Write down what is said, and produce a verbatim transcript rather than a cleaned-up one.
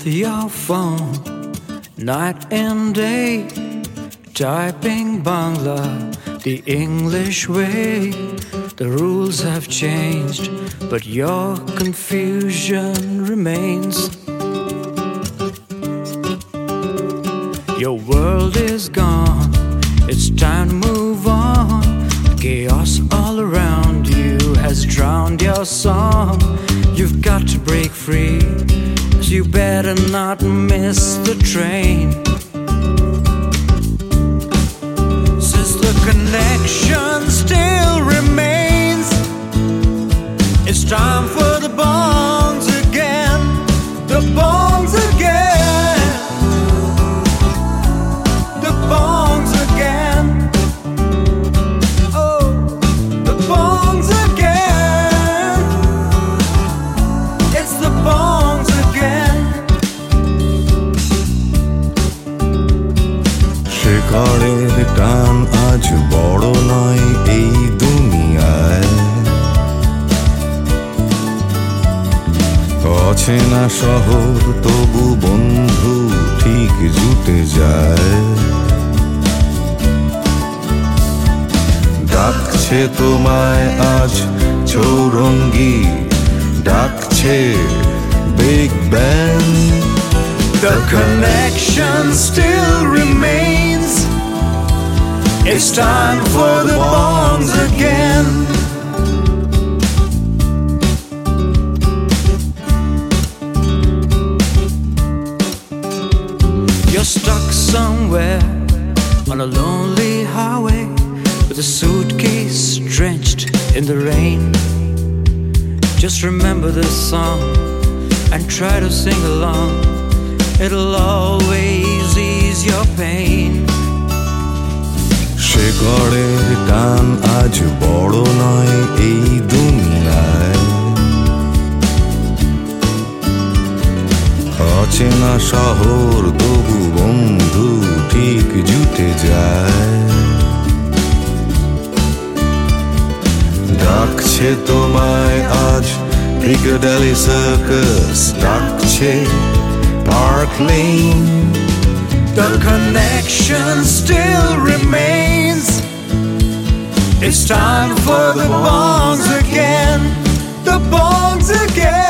with your phone, night and day, typing Bangla the English way. The rules have changed, but your confusion remains. Your world is gone, it's time to move on. The chaos all around you has drowned your song. You've got to break free, so you better not miss the train. Since the connection still remains, it's time for the bongs again, the bongs again, the bongs again. Oh, the bongs again. It's the bongs again. শিকারের টান আজ বড় নয় এই দুনিয়ায়, অচেনা শহর তবু বন্ধু ঠিক জুটে যায়। ডাকছে তোমায় আজ চৌরঙ্গি, ডাকছে Big Ben. The connection still remains, it's time for the bongs again. You're stuck somewhere on a lonely highway with a suitcase drenched in the rain. Just remember this song and try to sing along. It'll always ease your pain. শিকারের টান আজ বড় নয় এই দুনিয়ায়, অচেনা শহর তবু বন্ধু ঠিক জুটে যায়। ডাকছে তোমায় আজ পিকাডেলি সার্কাস, ডাকছে Park Lane. The connection still remains, it's time for the bongs again, the bongs again.